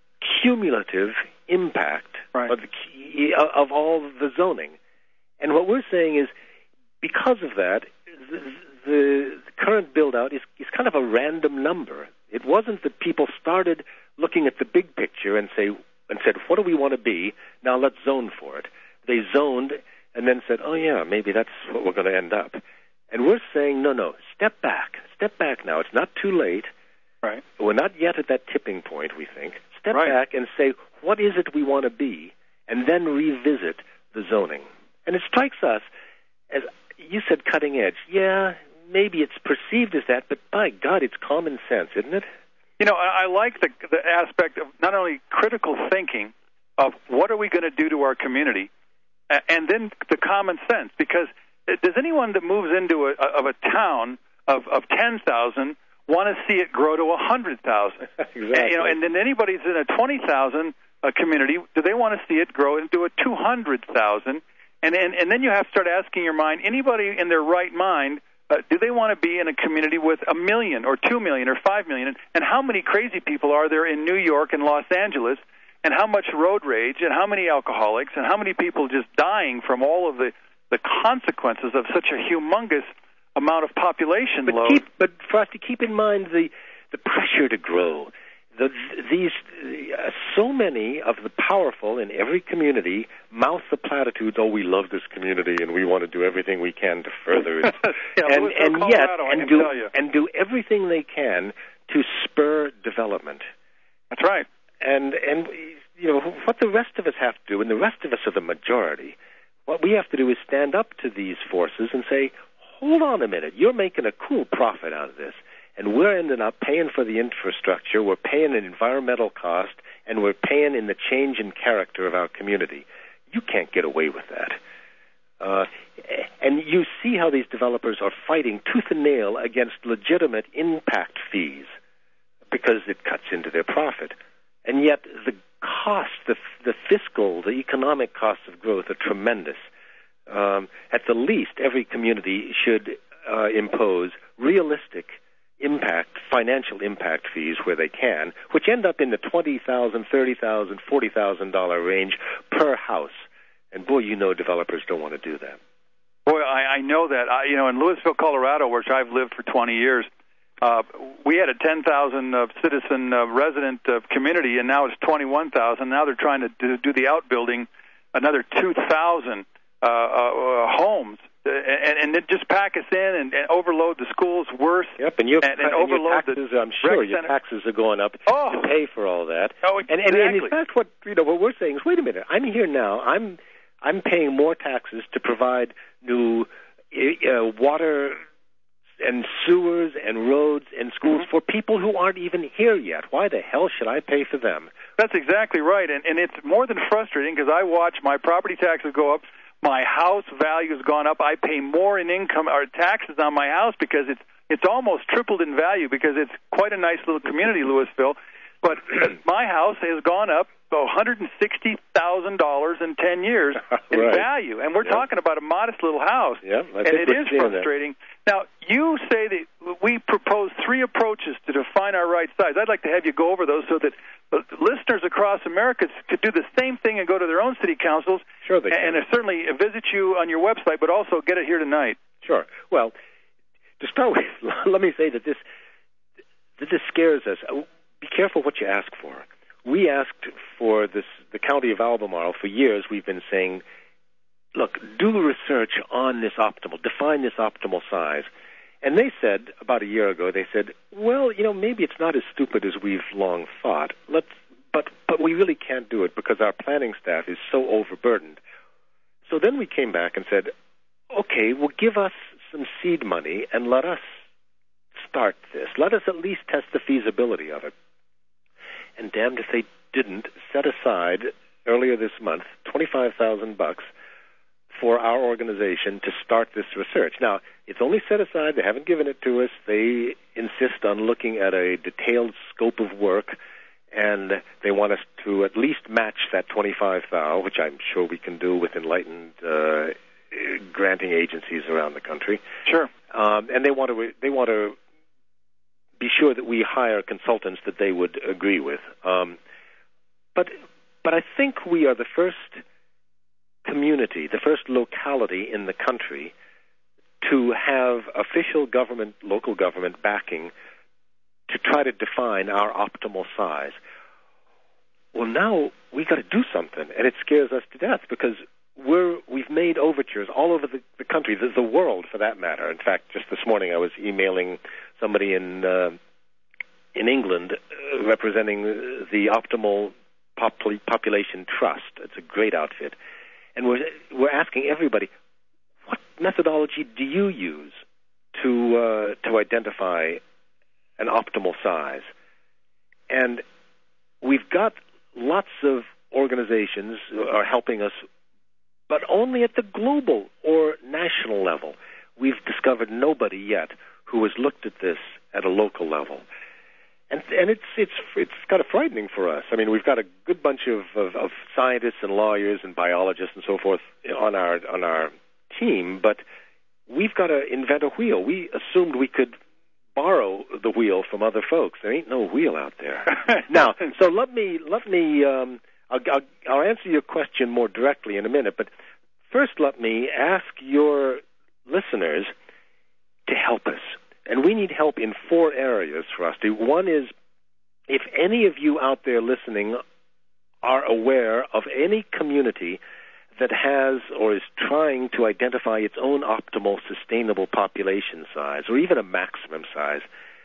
cumulative impact right. of, the, of all the zoning. And what we're saying is, because of that, the, the current build-out is, is kind of a random number. It wasn't that people started looking at the big picture and say and said, what do we want to be? Now let's zone for it. They zoned and then said, oh, yeah, maybe that's what we're going to end up. And we're saying, no, no, step back. Step back now. It's not too late. Right. We're not yet at that tipping point, we think. Step right. back and say, what is it we want to be? And then revisit the zoning. And it strikes us, as you said, cutting edge. Yeah, maybe it's perceived as that, but by God, it's common sense, isn't it? You know, I, I like the, the aspect of not only critical thinking of what are we going to do to our community, and then the common sense, because does anyone that moves into a, of a town of, of ten thousand want to see it grow to one hundred thousand? Exactly. And, you know, and then anybody's in a twenty thousand uh, community, do they want to see it grow into a two hundred thousand? And, and, and then you have to start asking your mind, anybody in their right mind, uh, do they want to be in a community with a million or two million or five million? And, and how many crazy people are there in New York and Los Angeles? And how much road rage and how many alcoholics and how many people just dying from all of the the consequences of such a humongous amount of population but load. Keep, but, Frosty, keep in mind the, the pressure to grow. The, these uh, so many of the powerful in every community mouth the platitudes, oh, we love this community and we want to do everything we can to further it. yeah, and Louisville, and Colorado, yet, I and can do, tell you. and do everything they can to spur development. That's right. And, and you know, what the rest of us have to do, and the rest of us are the majority, what we have to do is stand up to these forces and say, hold on a minute, you're making a cool profit out of this, and we're ending up paying for the infrastructure, we're paying an environmental cost, and we're paying in the change in character of our community. You can't get away with that. Uh, and you see how these developers are fighting tooth and nail against legitimate impact fees because it cuts into their profit. And yet the cost, the, the fiscal, the economic costs of growth are tremendous. Um, at the least, every community should uh, impose realistic impact, financial impact fees where they can, which end up in the twenty thousand dollars, thirty thousand dollars, forty thousand dollars range per house. And boy, you know developers don't want to do that. Boy, I, I know that. I, you know, in Louisville, Colorado, which I've lived for twenty years, Uh, we had a ten thousand uh, citizen uh, resident uh, community, and now it's twenty-one thousand. Now they're trying to do, do the outbuilding, another two thousand uh, uh, homes, uh, and, and then just pack us in and, and overload the schools worse. Yep, and, you're, and, and, and overload your taxes, the I'm sure your center. taxes are going up oh. to pay for all that. Oh, and, exactly. and, and in fact, what you know, what we're saying is, wait a minute, I'm here now. I'm I'm paying more taxes to provide new uh, water and sewers and roads and schools mm-hmm. for people who aren't even here yet. Why the hell should I pay for them? That's exactly right, and, and it's more than frustrating because I watch my property taxes go up, my house value has gone up, I pay more in income or taxes on my house because it's it's almost tripled in value because it's quite a nice little community, Louisville, but my house has gone up one hundred sixty thousand dollars in ten years in right. value, and we're yep. talking about a modest little house, yep, I and think it is frustrating. That. Now, you say that we propose three approaches to define our right size. I'd like to have you go over those so that listeners across America could do the same thing and go to their own city councils, sure they and, can. and certainly visit you on your website, but also get it here tonight. Sure. Well, to start with, let me say that this that this scares us. Be careful what you ask for. we asked for this, the county of Albemarle. For years we've been saying, look, do research on this optimal, define this optimal size. And they said, about a year ago, they said, well, you know, maybe it's not as stupid as we've long thought. Let's, but, but we really can't do it because our planning staff is so overburdened. So then we came back and said, okay, well, give us some seed money and let us start this. Let us at least test the feasibility of it. And damned if they didn't set aside earlier this month twenty-five thousand bucks for our organization to start this research. Now, it's only set aside. They haven't given it to us. They insist on looking at a detailed scope of work, and they want us to at least match that twenty-five thousand, which I'm sure we can do with enlightened uh, granting agencies around the country. Sure. Um, and they want to they want to be sure that we hire consultants that they would agree with. Um, but but I think we are the first community, the first locality in the country to have official government, local government backing to try to define our optimal size. Well, now we got to do something, and it scares us to death because we're we've made overtures all over the, the country, the, the world for that matter. In fact, just this morning I was emailing somebody in uh, in England uh, representing the Optimal Popul- Population Trust. It's a great outfit. And we're, we're asking everybody, what methodology do you use to uh, to identify an optimal size? And we've got lots of organizations are helping us, but only at the global or national level. We've discovered nobody yet who has looked at this at a local level. And, and it's it's it's kind of frightening for us. I mean, we've got a good bunch of, of, of scientists and lawyers and biologists and so forth on our on our team, but we've got to invent a wheel. We assumed we could borrow the wheel from other folks. There ain't no wheel out there. Now, so let me let me um, I'll, I'll, I'll answer your question more directly in a minute, but first let me ask your listeners to help us. And we need help in four areas, Rusty. One is, if any of you out there listening are aware of any community that has or is trying to identify its own optimal sustainable population size, or even a maximum size,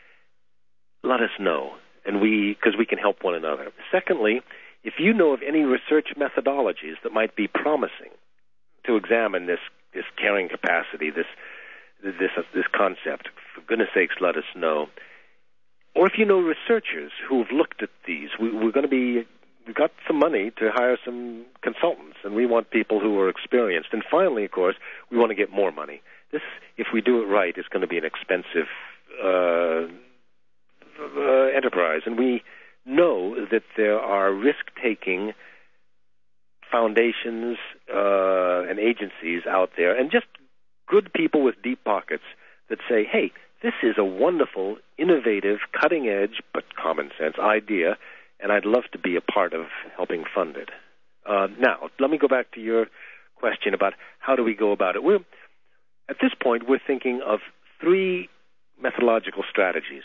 let us know, and we because we can help one another. Secondly, if you know of any research methodologies that might be promising to examine this this carrying capacity, this this uh, this concept, for goodness sakes, let us know. Or if you know researchers who have looked at these, we, we're going to be, we've got some money to hire some consultants, and we want people who are experienced. And finally, of course, we want to get more money. This, if we do it right, is going to be an expensive uh, uh, enterprise, and we know that there are risk-taking foundations uh, and agencies out there, and just good people with deep pockets that say, hey, this is a wonderful, innovative, cutting-edge, but common-sense idea, and I'd love to be a part of helping fund it. Uh, now, let me go back to your question about how do we go about it. We're, at this point, we're thinking of three methodological strategies.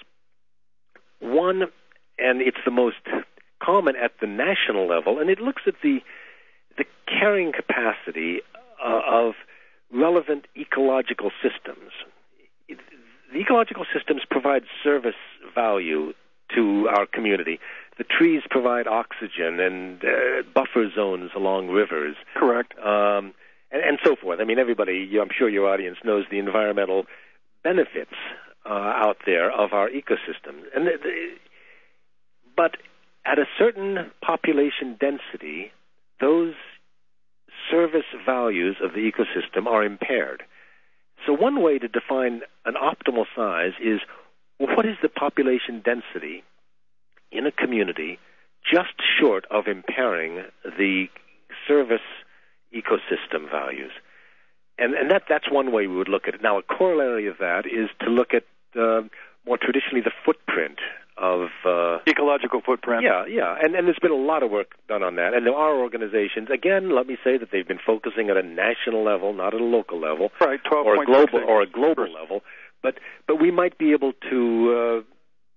One, and it's the most common at the national level, and it looks at the the carrying capacity uh, of relevant ecological systems. The ecological systems provide service value to our community. The trees provide oxygen and uh, buffer zones along rivers. Correct. Um, and, and so forth. I mean, everybody, I'm sure your audience knows the environmental benefits uh, out there of our ecosystem. And the, the, but at a certain population density, those service values of the ecosystem are impaired. So one way to define an optimal size is, well, what is the population density in a community just short of impairing the service ecosystem values? And, and that, that's one way we would look at it. Now, a corollary of that is to look at uh, more traditionally the footprint of uh, ecological footprint. Yeah, yeah, and and there's been a lot of work done on that. And there are organizations. Again, let me say that they've been focusing at a national level, not at a local level, right? twelve or a global or a global level. But but we might be able to uh,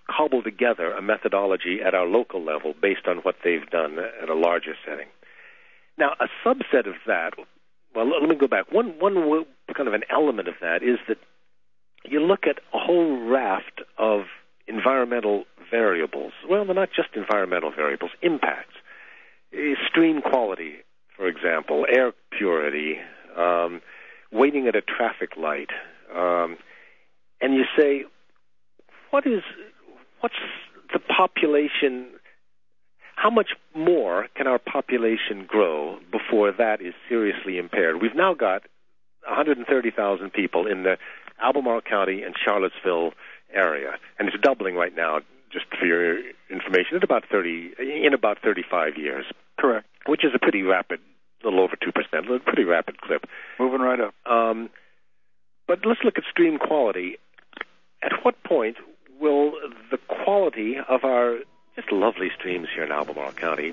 cobble together a methodology at our local level based on what they've done at a larger setting. Now, a subset of that, well, let me go back. One, one kind of an element of that is that you look at a whole raft of environmental variables. Well, they're not just environmental variables, impacts. Stream quality, for example, air purity, um, waiting at a traffic light. Um, and you say, what is, what's the population, how much more can our population grow before that is seriously impaired? We've now got one hundred thirty thousand people in the Albemarle County and Charlottesville area, and it's doubling right now, just for your information, at about thirty in about thirty-five years. Correct. Which is a pretty rapid, a little over two percent, a pretty rapid clip. Moving right up. Um, but let's look at stream quality. At what point will the quality of our just lovely streams here in Albemarle County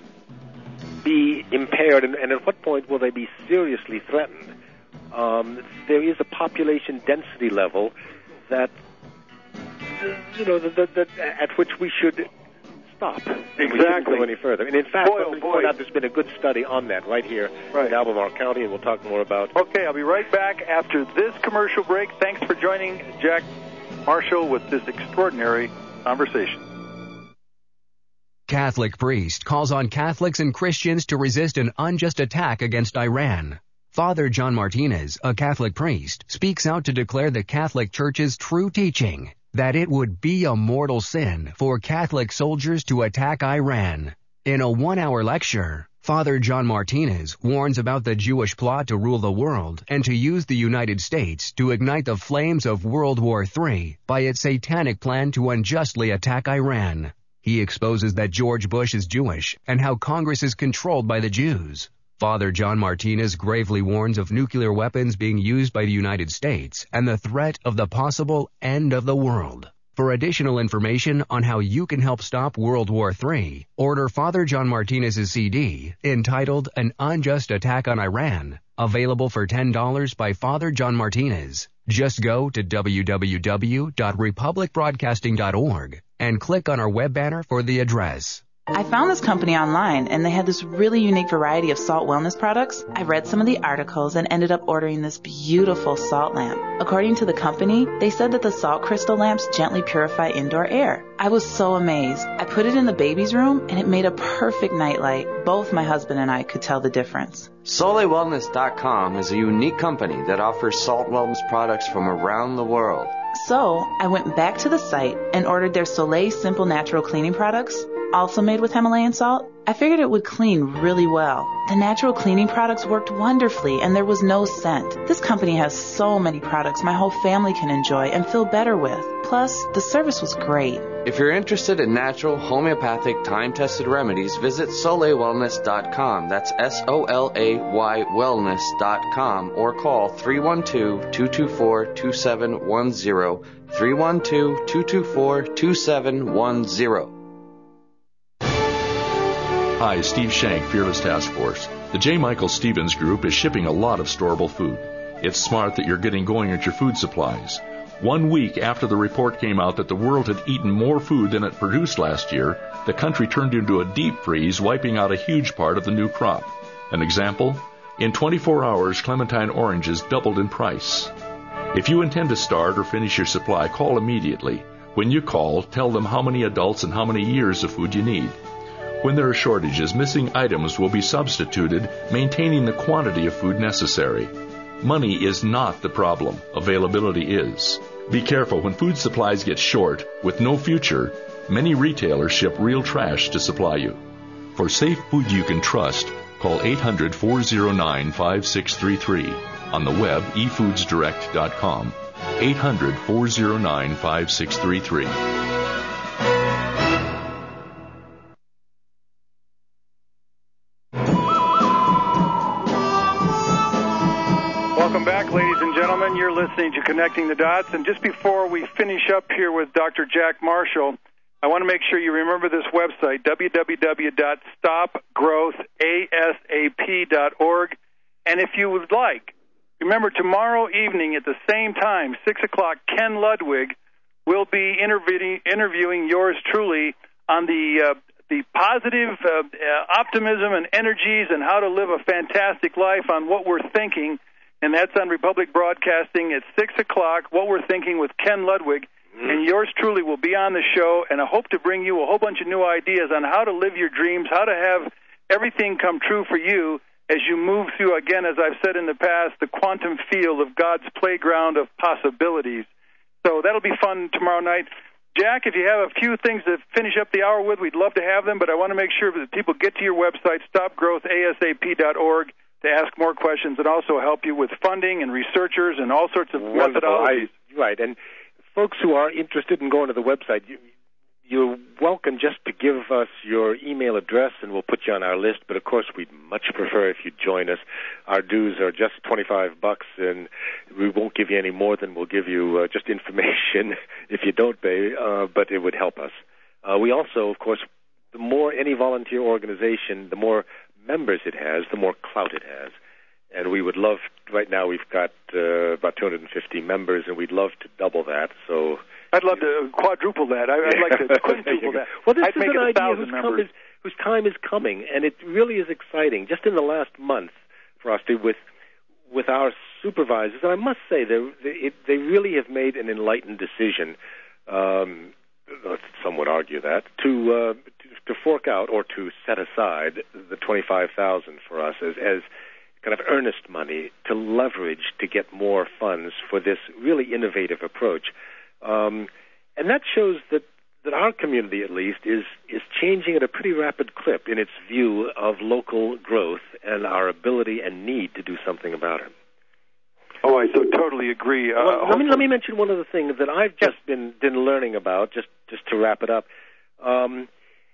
be impaired, and, and at what point will they be seriously threatened? Um, there is a population density level that, you know, the, the, the, at which we should stop. Exactly. We shouldn't go any further. And in fact, boy, let me oh, point out there's been a good study on that right here right. in Albemarle County, and we'll talk more about. Okay, I'll be right back after this commercial break. Thanks for joining Jack Marshall with this extraordinary conversation. Catholic priest calls on Catholics and Christians to resist an unjust attack against Iran. Father John Martinez, a Catholic priest, speaks out to declare the Catholic Church's true teaching, that it would be a mortal sin for Catholic soldiers to attack Iran. In a one-hour lecture, Father John Martinez warns about the Jewish plot to rule the world and to use the United States to ignite the flames of World War Three by its satanic plan to unjustly attack Iran. He exposes that George Bush is Jewish and how Congress is controlled by the Jews. Father John Martinez gravely warns of nuclear weapons being used by the United States and the threat of the possible end of the world. For additional information on how you can help stop World War Three, order Father John Martinez's C D entitled An Unjust Attack on Iran, available for ten dollars by Father John Martinez. Just go to w w w dot republic broadcasting dot org and click on our web banner for the address. I found this company online, and they had this really unique variety of salt wellness products. I read some of the articles and ended up ordering this beautiful salt lamp. According to the company, they said that the salt crystal lamps gently purify indoor air. I was so amazed. I put it in the baby's room, and it made a perfect nightlight. Both my husband and I could tell the difference. Soleil Wellness dot com is a unique company that offers salt wellness products from around the world. So, I went back to the site and ordered their Soleil Simple Natural Cleaning products, also made with Himalayan salt. I figured it would clean really well. The natural cleaning products worked wonderfully, and there was no scent. This company has so many products my whole family can enjoy and feel better with. Plus, the service was great. If you're interested in natural, homeopathic, time-tested remedies, visit Soleil Wellness dot com. That's S O L A Y Wellness dot com, or call three one two, two two four, two seven one zero, three one two, two two four, two seven one zero. Hi, Steve Shank, Fearless Task Force. The J. Michael Stevens Group is shipping a lot of storable food. It's smart that you're getting going at your food supplies. One week after the report came out that the world had eaten more food than it produced last year, the country turned into a deep freeze, wiping out a huge part of the new crop. An example? In twenty-four hours, clementine oranges doubled in price. If you intend to start or finish your supply, call immediately. When you call, tell them how many adults and how many years of food you need. When there are shortages, missing items will be substituted, maintaining the quantity of food necessary. Money is not the problem. Availability is. Be careful when food supplies get short, with no future. Many retailers ship real trash to supply you. For safe food you can trust, call eight hundred, four oh nine, five six three three. On the web, e foods direct dot com. eight hundred, four oh nine, five six three three. Welcome back, ladies and gentlemen. You're listening to Connecting the Dots. And just before we finish up here with Doctor Jack Marshall, I want to make sure you remember this website, w w w dot stop growth asap dot org. And if you would like, remember tomorrow evening at the same time, six o'clock, Ken Ludwig we'll be interviewing, interviewing yours truly on the uh, the positive uh, uh, optimism and energies and how to live a fantastic life on What We're Thinking, and that's on Republic Broadcasting at six o'clock, What We're Thinking with Ken Ludwig. Mm. And yours truly will be on the show, and I hope to bring you a whole bunch of new ideas on how to live your dreams, how to have everything come true for you as you move through, again, as I've said in the past, the quantum field of God's playground of possibilities. So that'll be fun tomorrow night. Jack, if you have a few things to finish up the hour with, we'd love to have them, but I want to make sure that people get to your website, stop growth A S A P dot org, to ask more questions and also help you with funding and researchers and all sorts of Wonderful. methodologies. I, right, and folks who are interested in going to the website, you, you're welcome just to give us your email address, and we'll put you on our list. But, of course, we'd much prefer if you join us. Our dues are just twenty-five bucks, and we won't give you any more than we'll give you uh, just information if you don't pay, uh, but it would help us. Uh, we also, of course, the more any volunteer organization, the more members it has, the more clout it has. And we would love, right now we've got uh, about two hundred fifty members, and we'd love to double that. So I'd love to quadruple that. I, I'd like to quintuple that. Well, this I'd is make an it a idea thousand whose, members. is, whose time is coming, and it really is exciting. Just in the last month, Frosty, with with our supervisors, and I must say, they they, they really have made an enlightened decision. Um, some would argue that to, uh, to to fork out or to set aside the twenty-five thousand for us as as kind of earnest money to leverage to get more funds for this really innovative approach. Um, and that shows that, that our community, at least, is, is changing at a pretty rapid clip in its view of local growth and our ability and need to do something about it. Oh, I so totally agree. Uh, well, let, me, let me mention one other thing that I've just been, been learning about, just, just to wrap it up. Um,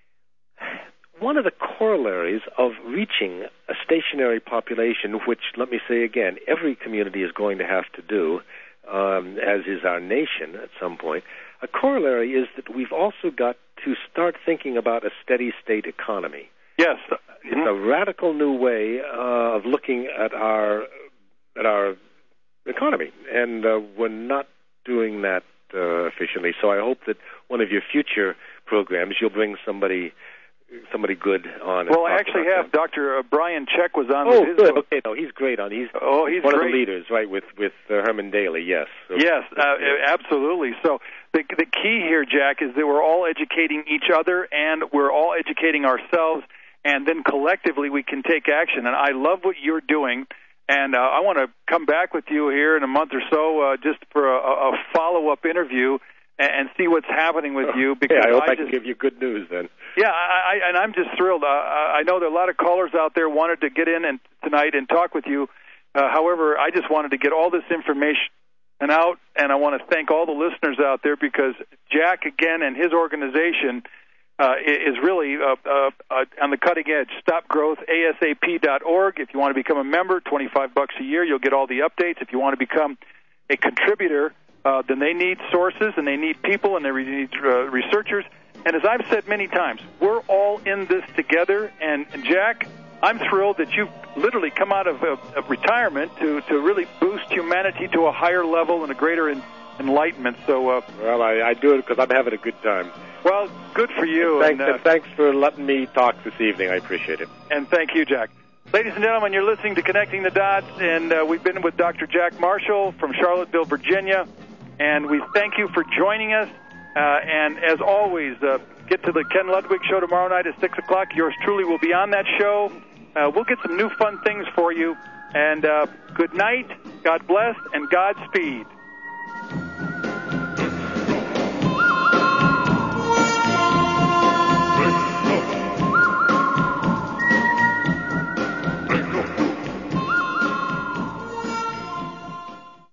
One of the corollaries of reaching a stationary population, which, let me say again, every community is going to have to do, um, as is our nation at some point, a corollary is that we've also got to start thinking about a steady-state economy. Yes. It's mm-hmm. a radical new way uh, of looking at our at our economy, and uh, we're not doing that uh, efficiently. So I hope that one of your future programs, you'll bring somebody... somebody good on. Well, I actually have. Doctor Uh, Brian Check was on. Oh, with his good. book. Okay, no, he's great on. He's oh, he's one great. of the leaders, right? With with uh, Herman Daly. Yes. So, yes, uh, absolutely. So the the key here, Jack, is that we're all educating each other and we're all educating ourselves, and then collectively we can take action. And I love what you're doing. And uh, I want to come back with you here in a month or so, uh, just for a, a follow-up interview. And see what's happening with you. Because yeah, I hope I, I just, can give you good news then. Yeah, I, I, and I'm just thrilled. Uh, I know there are a lot of callers out there wanted to get in and tonight and talk with you. Uh, however, I just wanted to get all this information out, and I want to thank all the listeners out there because Jack, again, and his organization uh, is really uh, uh, uh, on the cutting edge. Stop Growth A S A P dot org. If you want to become a member, twenty-five bucks a year, you'll get all the updates. If you want to become a contributor, Uh, then they need sources, and they need people, and they need uh, researchers. And as I've said many times, we're all in this together. And, and Jack, I'm thrilled that you've literally come out of, of, of retirement to, to really boost humanity to a higher level and a greater in, enlightenment. So, uh, well, I, I do it because I'm having a good time. Well, good for you. And thanks, and, uh, and thanks for letting me talk this evening. I appreciate it. And thank you, Jack. Ladies and gentlemen, you're listening to Connecting the Dots, and uh, we've been with Doctor Jack Marshall from Charlottesville, Virginia. And we thank you for joining us. Uh, and as always, uh, get to the Ken Ludwig Show tomorrow night at six o'clock. Yours truly will be on that show. Uh, we'll get some new fun things for you. And uh, good night, God bless, and Godspeed.